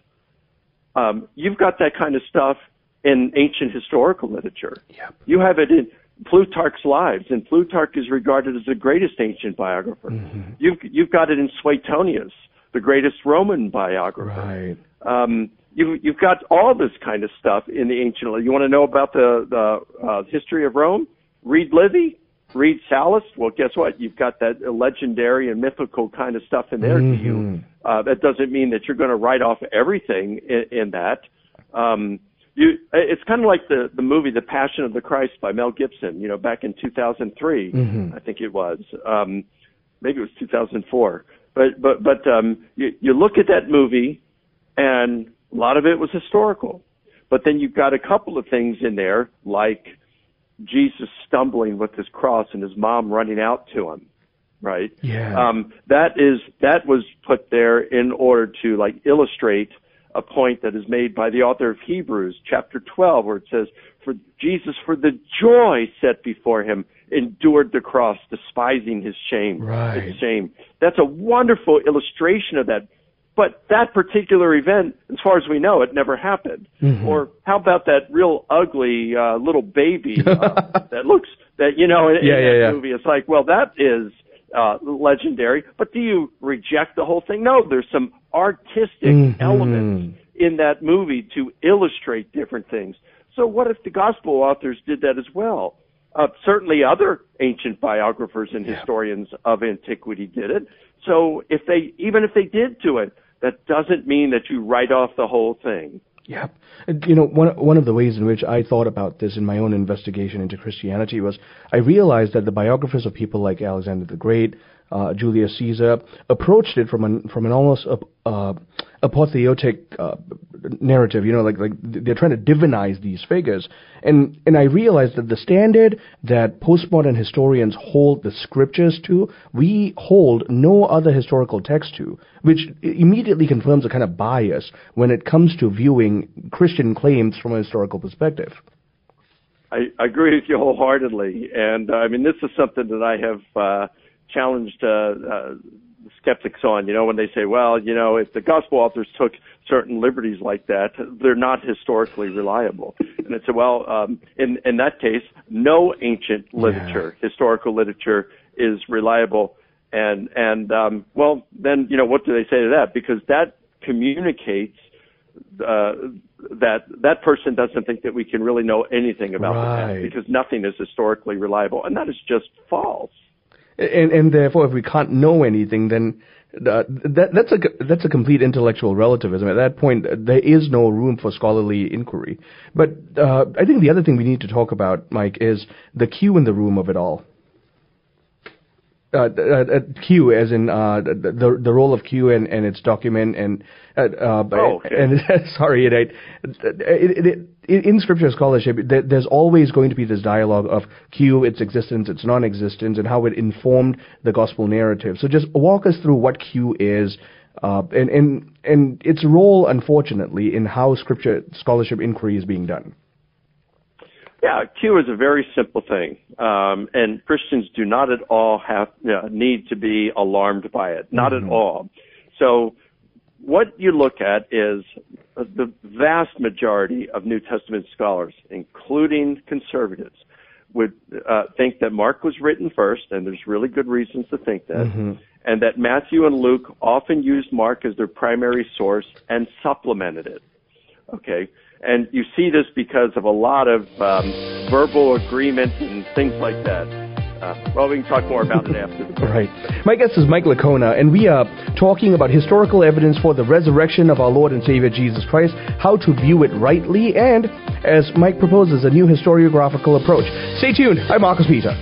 Um, you've got that kind of stuff in ancient historical literature. Yep. You have it in Plutarch's Lives, and Plutarch is regarded as the greatest ancient biographer. Mm-hmm. You've you've got it in Suetonius, the greatest Roman biographer. Right. Um, you you've got all this kind of stuff in the ancient. You want to know about the the uh, history of Rome? Read Livy, read Sallust. Well, guess what? You've got that legendary and mythical kind of stuff in there. Mhm. To you, uh, that doesn't mean that you're going to write off everything in, in that. Um, You, it's kind of like the, the movie The Passion of the Christ by Mel Gibson, you know, back in two thousand three, Mhm. I think it was. Um, maybe it was two thousand four. But, but, but, um, you, you look at that movie and a lot of it was historical. But then you've got a couple of things in there, like Jesus stumbling with his cross and his mom running out to him, right? Yeah. Um, that is, that was put there in order to like illustrate a point that is made by the author of Hebrews, chapter twelve, where it says, "For Jesus, for the joy set before him, endured the cross, despising his shame." Right. His shame. That's a wonderful illustration of that. But that particular event, as far as we know, it never happened. Mhm. Or how about that real ugly uh, little baby uh, that looks that you know in, Yeah, in yeah, that yeah. movie? It's like, well, that is uh, legendary. But do you reject the whole thing? No, there's some artistic Mhm. elements in that movie to illustrate different things. So what if the gospel authors did that as well? Uh, certainly other ancient biographers and historians of antiquity did it. So if they, even if they did do it, that doesn't mean that you write off the whole thing. Yep. And, You know, one one of the ways in which I thought about this in my own investigation into Christianity was I realized that the biographers of people like Alexander the Great, uh, Julius Caesar, approached it from an from an almost uh, apotheotic uh, narrative. You know, like like they're trying to divinize these figures, and and I realized that the standard that postmodern historians hold the scriptures to, we hold no other historical text to, which immediately confirms a kind of bias when it comes to viewing Christian claims from a historical perspective. I, I agree with you wholeheartedly, and uh, I mean this is something that I have uh, challenged uh, uh, skeptics on. You know, when they say, "Well, you know, if the gospel authors took certain liberties like that, they're not historically reliable," and it's well, um, in in that case, no ancient literature, yeah. historical literature, is reliable. And and um, well, then you know what do they say to that? Because that communicates uh, that that person doesn't think that we can really know anything about right. the past because nothing is historically reliable, and that is just false. And, and therefore, if we can't know anything, then uh, that, that's a that's a complete intellectual relativism. At that point, there is no room for scholarly inquiry. But uh, I think the other thing we need to talk about, Mike, is the Q in the room of it all. Uh, uh, uh, Q, as in uh, the, the the role of Q and, and its document, and uh, uh, oh, okay. and sorry, it, it, it, it, in scripture scholarship, there, there's always going to be this dialogue of Q, its existence, its non-existence, and how it informed the gospel narrative. So just walk us through what Q is, uh, and and and its role, unfortunately, in how scripture scholarship inquiry is being done. Yeah, Q is a very simple thing, um, and Christians do not at all have uh, need to be alarmed by it, not mm-hmm. at all. So what you look at is uh, the vast majority of New Testament scholars, including conservatives, would uh, think that Mark was written first, and there's really good reasons to think that, mm-hmm. and that Matthew and Luke often used Mark as their primary source and supplemented it. Okay? And you see this because of a lot of um, verbal agreement and things like that. Uh, well, we can talk more about it after the break. Right. My guest is Mike Licona, and we are talking about historical evidence for the resurrection of our Lord and Savior Jesus Christ, how to view it rightly, and, as Mike proposes, a new historiographical approach. Stay tuned. I'm Marcus Peter.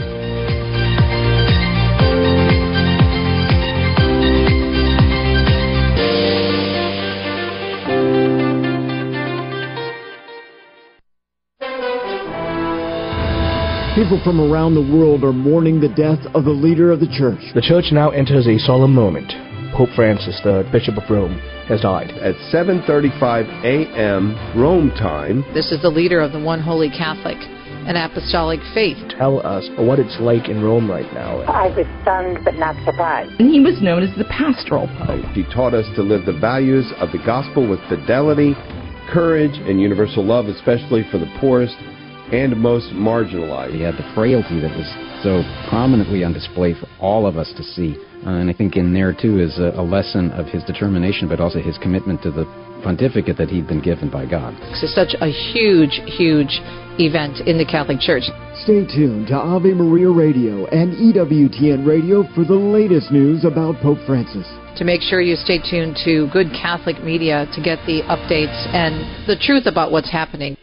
People from around the world are mourning the death of the leader of the church. The church now enters a solemn moment. Pope Francis, the Bishop of Rome, has died. At seven thirty-five a.m. Rome time. This is the leader of the one holy Catholic and apostolic faith. Tell us what it's like in Rome right now. I was stunned but not surprised. And he was known as the pastoral pope. He taught us to live the values of the gospel with fidelity, courage, and universal love, especially for the poorest and most marginalized. He had the frailty that was so prominently on display for all of us to see. Uh, and I think in there, too, is a, a lesson of his determination, but also his commitment to the pontificate that he'd been given by God. It's such a huge, huge event in the Catholic Church. Stay tuned to Ave Maria Radio and E W T N Radio for the latest news about Pope Francis. To make sure you stay tuned to good Catholic media to get the updates and the truth about what's happening.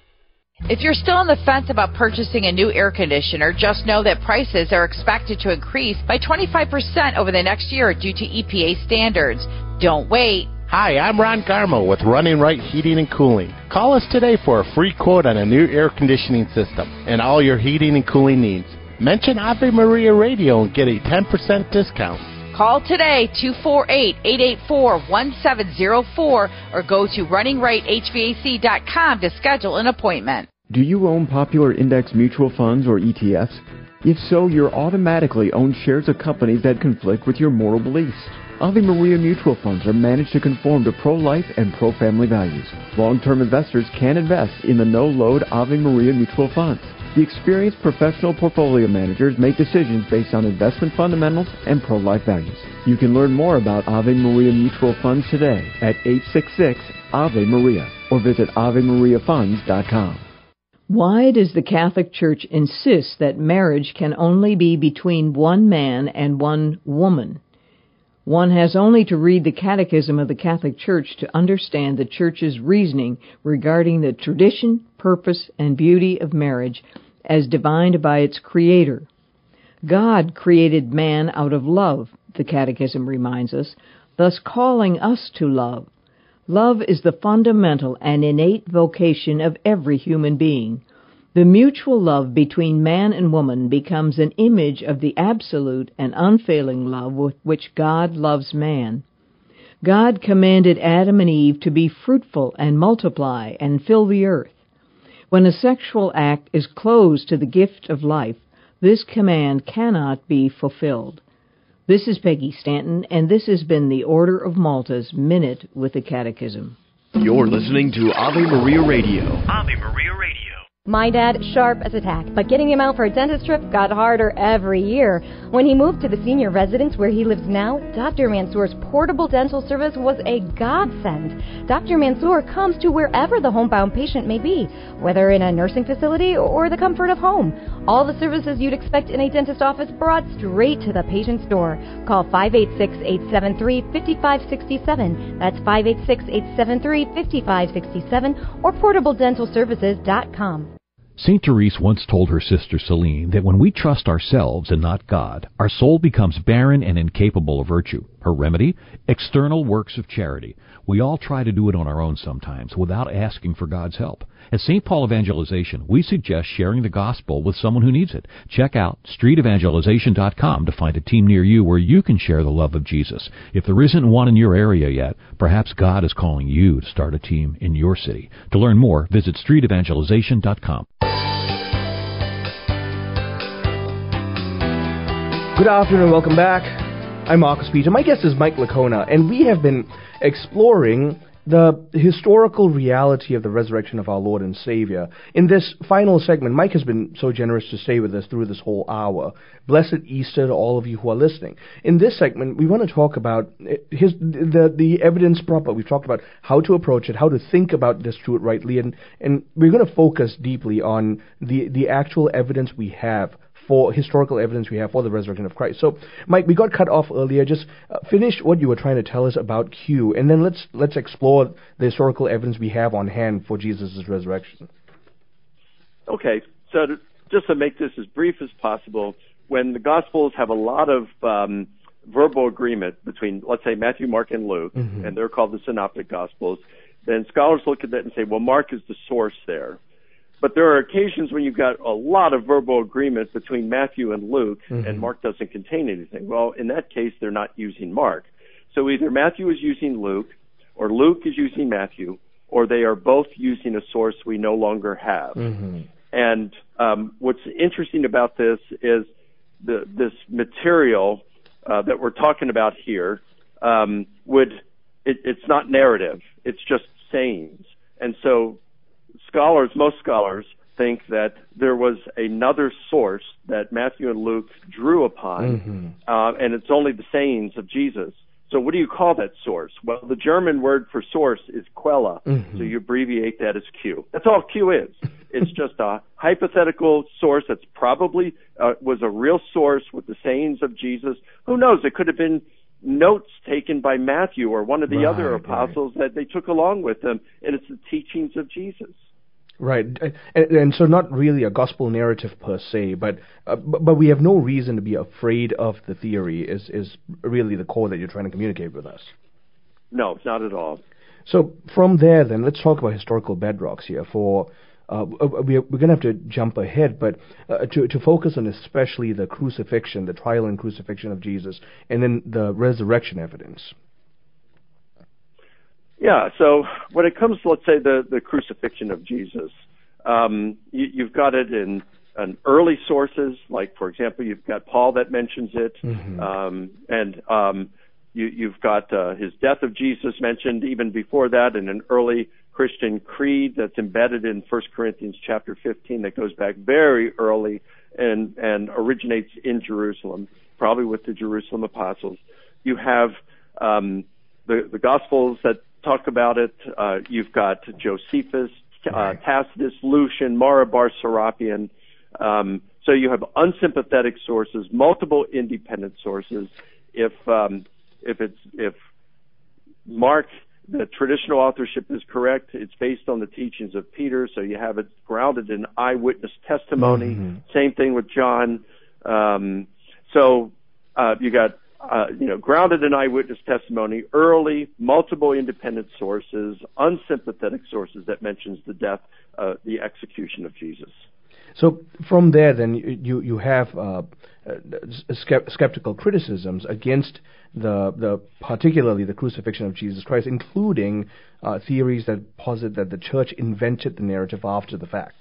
If you're still on the fence about purchasing a new air conditioner, just know that prices are expected to increase by twenty-five percent over the next year due to E P A standards. Don't wait. Hi, I'm Ron Garmo with Running Right Heating and Cooling. Call us today for a free quote on a new air conditioning system and all your heating and cooling needs. Mention Ave Maria Radio and get a ten percent discount. Call today, two four eight, eight eight four, one seven zero four, or go to running right H V A C dot com to schedule an appointment. Do you own popular index mutual funds or E T Fs? If so, you're automatically own shares of companies that conflict with your moral beliefs. Ave Maria mutual funds are managed to conform to pro-life and pro-family values. Long-term investors can invest in the no-load Ave Maria mutual funds. The experienced professional portfolio managers make decisions based on investment fundamentals and pro-life values. You can learn more about Ave Maria Mutual Funds today at eight six six Ave Maria or visit ave maria funds dot com. Why does the Catholic Church insist that marriage can only be between one man and one woman? One has only to read the Catechism of the Catholic Church to understand the Church's reasoning regarding the tradition, purpose, and beauty of marriage as divined by its Creator. God created man out of love, the Catechism reminds us, thus calling us to love. Love is the fundamental and innate vocation of every human being. The mutual love between man and woman becomes an image of the absolute and unfailing love with which God loves man. God commanded Adam and Eve to be fruitful and multiply and fill the earth. When a sexual act is closed to the gift of life, this command cannot be fulfilled. This is Peggy Stanton, and this has been the Order of Malta's Minute with the Catechism. You're listening to Ave Maria Radio. Ave Maria Radio. My dad, sharp as a tack, but getting him out for a dentist trip got harder every year. When he moved to the senior residence where he lives now, Doctor Mansour's portable dental service was a godsend. Doctor Mansour comes to wherever the homebound patient may be, whether in a nursing facility or the comfort of home. All the services you'd expect in a dentist office brought straight to the patient's door. Call five eight six, eight seven three, five five six seven. That's five eight six, eight seven three, five five six seven or portable dental services dot com. Saint Therese once told her sister Celine that when we trust ourselves and not God, our soul becomes barren and incapable of virtue. Her remedy? External works of charity. We all try to do it on our own sometimes without asking for God's help. At Saint Paul Evangelization, we suggest sharing the gospel with someone who needs it. Check out street evangelization dot com to find a team near you where you can share the love of Jesus. If there isn't one in your area yet, perhaps God is calling you to start a team in your city. To learn more, visit street evangelization dot com. Good afternoon, welcome back. I'm Marcus Peter. My guest is Mike Licona, and we have been exploring the historical reality of the resurrection of our Lord and Savior. In this final segment, Mike has been so generous to stay with us through this whole hour. Blessed Easter to all of you who are listening. In this segment, we want to talk about his, the, the evidence proper. We've talked about how to approach it, how to think about this truth rightly, and, and we're going to focus deeply on the, the actual evidence we have for historical evidence we have for the resurrection of Christ. So, Mike, we got cut off earlier. Just uh, finish what you were trying to tell us about Q, and then let's let's explore the historical evidence we have on hand for Jesus' resurrection. Okay, so to, just to make this as brief as possible, when the Gospels have a lot of um, verbal agreement between, let's say, Matthew, Mark, and Luke, mm-hmm. and they're called the Synoptic Gospels, then scholars look at that and say, well, Mark is the source there. But there are occasions when you've got a lot of verbal agreement between Matthew and Luke, mm-hmm. and Mark doesn't contain anything. Well, in that case, they're not using Mark. So either Matthew is using Luke, or Luke is using Matthew, or they are both using a source we no longer have. Mm-hmm. And um, what's interesting about this is the, this material uh, that we're talking about here um, would it, it's not narrative; it's just sayings, and so. Scholars, most scholars, think that there was another source that Matthew and Luke drew upon, mm-hmm. uh, and it's only the sayings of Jesus. So what do you call that source? Well, the German word for source is Quelle, mm-hmm. so you abbreviate that as Q. That's all Q is. It's just a hypothetical source that's probably uh, was a real source with the sayings of Jesus. Who knows? It could have been notes taken by Matthew or one of the right, other apostles right. that they took along with them, and it's the teachings of Jesus. Right, and, and so not really a gospel narrative per se, but, uh, but but we have no reason to be afraid of the theory. Is is really the core that you're trying to communicate with us? No, not at all. So from there, then let's talk about historical bedrocks here. For uh, we're, we're going to have to jump ahead, but uh, to to focus on especially the crucifixion, the trial and crucifixion of Jesus, and then the resurrection evidence. Yeah, so when it comes to, let's say, the, the crucifixion of Jesus, um, you, you've got it in, in early sources, like, for example, you've got Paul that mentions it, mm-hmm. um, and um, you, you've got uh, his death of Jesus mentioned even before that in an early Christian creed that's embedded in First Corinthians chapter fifteen that goes back very early and, and originates in Jerusalem, probably with the Jerusalem apostles. You have um, the, the Gospels that talk about it. Uh, you've got Josephus, uh, Tacitus, Lucian, Mara bar Serapion. Um, so you have unsympathetic sources, multiple independent sources. If um, if it's if Mark, the traditional authorship is correct, it's based on the teachings of Peter, so you have it grounded in eyewitness testimony. Mm-hmm. Same thing with John. Um, so uh, you got. Uh, you know, grounded in eyewitness testimony, early, multiple independent sources, unsympathetic sources that mentions the death, uh, the execution of Jesus. So from there, then, you you have uh, uh, skeptical criticisms against the the particularly the crucifixion of Jesus Christ, including uh, theories that posit that the church invented the narrative after the fact.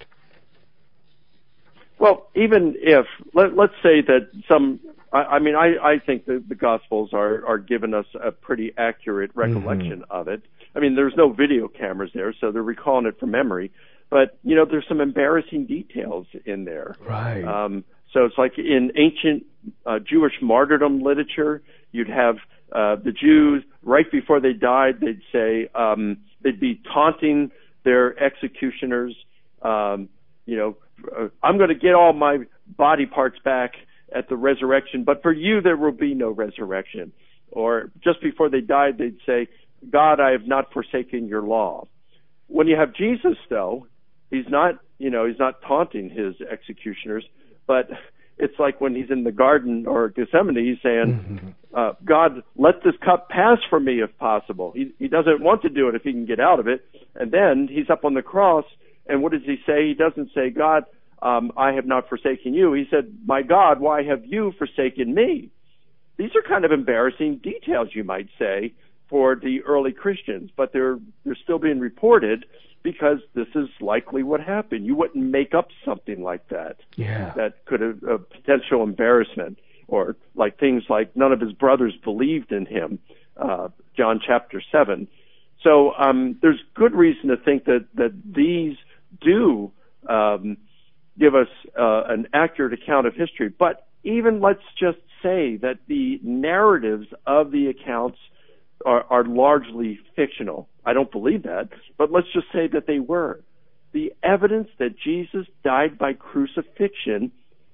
Well, even if, let, let's say that some, I, I mean, I, I think the, the Gospels are, are giving us a pretty accurate recollection mm-hmm. of it. I mean, there's no video cameras there, so they're recalling it from memory. But, you know, there's some embarrassing details in there. Right. Um, so it's like in ancient uh, Jewish martyrdom literature, you'd have uh, the Jews, right before they died, they'd say, um, they'd be taunting their executioners, um, you know, Uh, I'm going to get all my body parts back at the resurrection, but for you there will be no resurrection. Or just before they died, they'd say, God, I have not forsaken your law. When you have Jesus, though, He's not, you know, he's not taunting his executioners, but it's like when he's in the garden or Gethsemane, he's saying, uh, God, let this cup pass from me if possible. He, he doesn't want to do it if he can get out of it. And then he's up on the cross, and what does he say? He doesn't say, God, um, I have not forsaken you. He said, my God, why have you forsaken me? These are kind of embarrassing details, you might say, for the early Christians, but they're they're still being reported because this is likely what happened. You wouldn't make up something like that. Yeah. That could have a potential embarrassment, or like things like none of his brothers believed in him, uh, John chapter seven. So um, there's good reason to think that that these do um, give us uh, an accurate account of history. But even let's just say that the narratives of the accounts are, are largely fictional. I don't believe that, but let's just say that they were. The evidence that Jesus died by crucifixion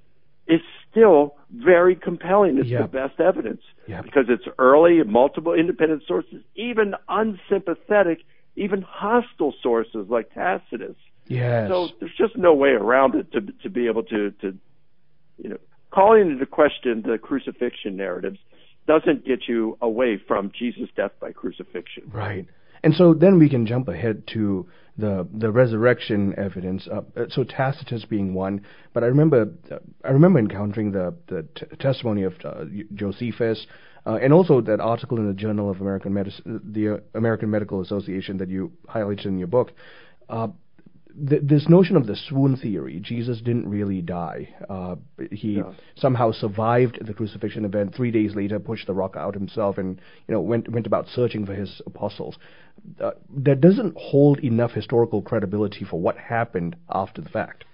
is still very compelling. It's yep. the best evidence yep. because it's early, multiple independent sources, even unsympathetic, even hostile sources like Tacitus. Yes. So there's just no way around it to to be able to, to you know, calling into question the crucifixion narratives doesn't get you away from Jesus' death by crucifixion. Right. And so then we can jump ahead to the the resurrection evidence. Uh, so Tacitus being one, but I remember uh, I remember encountering the the t- testimony of uh, Josephus, uh, and also that article in the Journal of American Medicine, the uh, American Medical Association that you highlighted in your book. Uh, th- this notion of the swoon theory, Jesus didn't really die. Uh, he yeah. somehow survived the crucifixion event. Three days later, pushed the rock out himself, and you know went went about searching for his apostles. Uh, that doesn't hold enough historical credibility for what happened after the fact.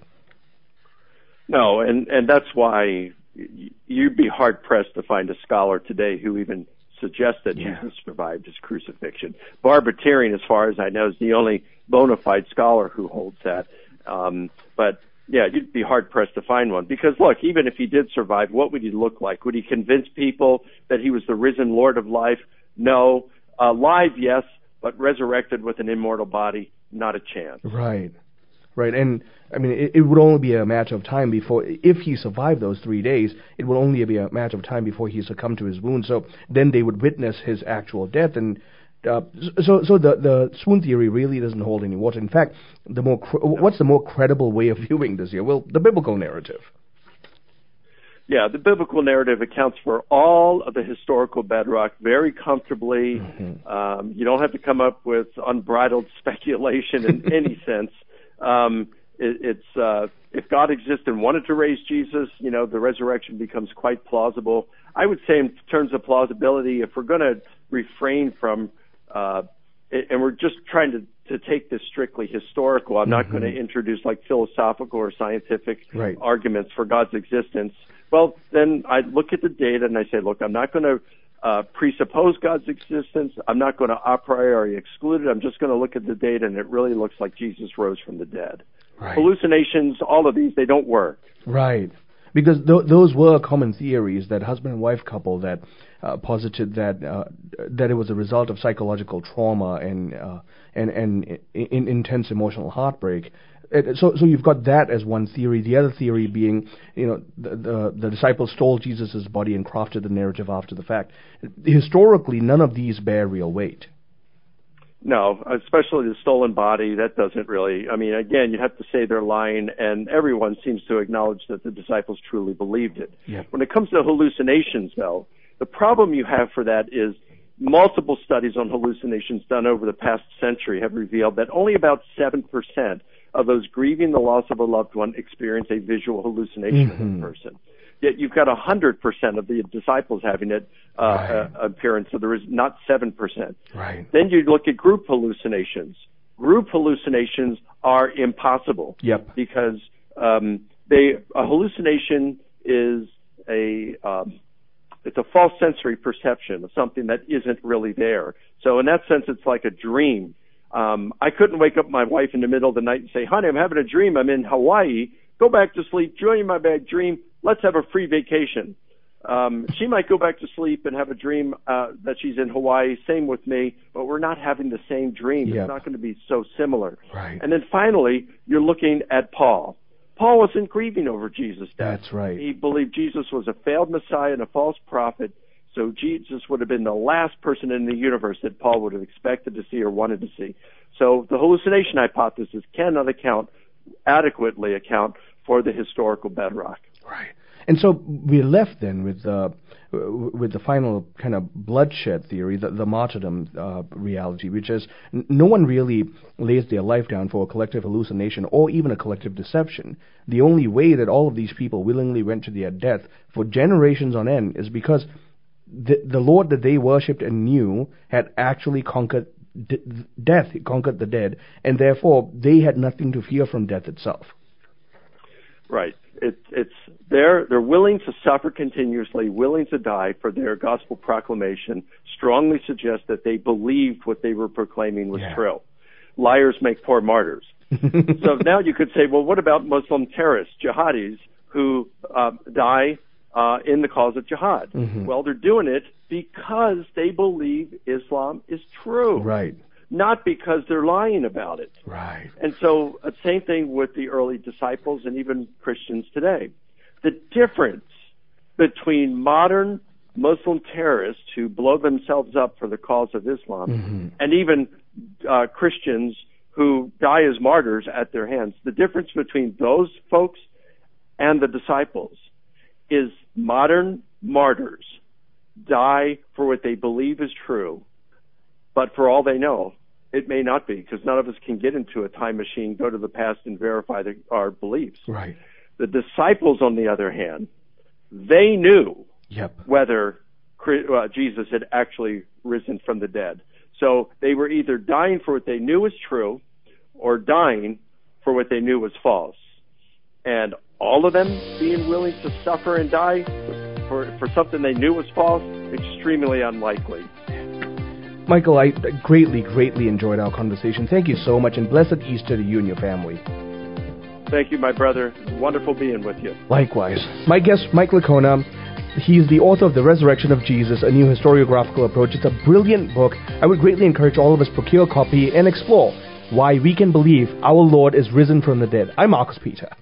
No, and, and that's why you'd be hard-pressed to find a scholar today who even suggests that yeah. Jesus survived his crucifixion. Barbertarian, as far as I know, is the only bona fide scholar who holds that. Um, but, yeah, you'd be hard-pressed to find one. Because, look, even if he did survive, what would he look like? Would he convince people that he was the risen Lord of life? No. Uh, live, yes. But resurrected with an immortal body, not a chance. Right, right. And, I mean, it, it would only be a matter of time before, if he survived those three days, it would only be a matter of time before he succumbed to his wounds. So then they would witness his actual death. And uh, so so the, the swoon theory really doesn't hold any water. In fact, the more cr- what's the more credible way of viewing this here? Well, the biblical narrative. Yeah, the biblical narrative accounts for all of the historical bedrock very comfortably. Mm-hmm. Um, you don't have to come up with unbridled speculation in any sense. Um, it, it's uh, if God exists and wanted to raise Jesus, you know, the resurrection becomes quite plausible. I would say in terms of plausibility, if we're going to refrain from, uh, and we're just trying to, to take this strictly historical, I'm mm-hmm. not going to introduce like philosophical or scientific right. arguments for God's existence. Well, then I look at the data and I say, look, I'm not going to uh, presuppose God's existence. I'm not going to a priori exclude it. I'm just going to look at the data, and it really looks like Jesus rose from the dead. Right. Hallucinations, all of these, they don't work. Right. Because th- those were common theories, that husband and wife couple that uh, posited that uh, that it was a result of psychological trauma and uh, and and in, in intense emotional heartbreak. It, so, so you've got that as one theory. The other theory being, you know, the, the, the disciples stole Jesus' body and crafted the narrative after the fact. Historically, none of these bear real weight. No, especially the stolen body, that doesn't really, I mean, again, you have to say they're lying, and everyone seems to acknowledge that the disciples truly believed it. Yep. When it comes to hallucinations, though, the problem you have for that is multiple studies on hallucinations done over the past century have revealed that only about seven percent of those grieving the loss of a loved one experience a visual hallucination mm-hmm. of a person. Yet you've got one hundred percent of the disciples having it uh, right. uh, appearance, so there is not seven percent. Right. Then you look at group hallucinations. Group hallucinations are impossible. Yep. Because um, they a hallucination is a um, it's a false sensory perception of something that isn't really there. So in that sense, it's like a dream. Um, I couldn't wake up my wife in the middle of the night and say, honey, I'm having a dream. I'm in Hawaii. Go back to sleep. Join my bad dream. Let's have a free vacation. Um, she might go back to sleep and have a dream uh, that she's in Hawaii. Same with me, but we're not having the same dream. Yep. It's not going to be so similar. Right. And then finally, you're looking at Paul. Paul wasn't grieving over Jesus' death. That's right. He believed Jesus was a failed Messiah and a false prophet, so Jesus would have been the last person in the universe that Paul would have expected to see or wanted to see. So the hallucination hypothesis cannot account, adequately account for the historical bedrock. Right. And so we're left then with uh, with the final kind of bloodshed theory, the, the martyrdom uh, reality, which is n- no one really lays their life down for a collective hallucination or even a collective deception. The only way that all of these people willingly went to their death for generations on end is because the, the Lord that they worshipped and knew had actually conquered d- death, he conquered the dead, and therefore they had nothing to fear from death itself. Right. It, it's they're they're willing to suffer continuously, willing to die for their gospel proclamation. Strongly suggests that they believed what they were proclaiming was yeah. true. Liars make poor martyrs. So now you could say, well, what about Muslim terrorists, jihadis, who uh, die uh, in the cause of jihad? Mm-hmm. Well, they're doing it because they believe Islam is true. Right. Not because they're lying about it. Right. And so, uh, same thing with the early disciples and even Christians today. The difference between modern Muslim terrorists who blow themselves up for the cause of Islam mm-hmm. and even uh, Christians who die as martyrs at their hands, the difference between those folks and the disciples is modern martyrs die for what they believe is true, but for all they know, it may not be, because none of us can get into a time machine, go to the past, and verify the, our beliefs. Right. The disciples, on the other hand, they knew yep. whether uh, Jesus had actually risen from the dead. So they were either dying for what they knew was true or dying for what they knew was false. And all of them being willing to suffer and die for, for something they knew was false, extremely unlikely. Michael, I greatly, greatly enjoyed our conversation. Thank you so much, and blessed Easter to you and your family. Thank you, my brother. Wonderful being with you. Likewise. My guest, Mike Licona, he's the author of The Resurrection of Jesus, a new historiographical approach. It's a brilliant book. I would greatly encourage all of us to procure a copy and explore why we can believe our Lord is risen from the dead. I'm Marcus Peter.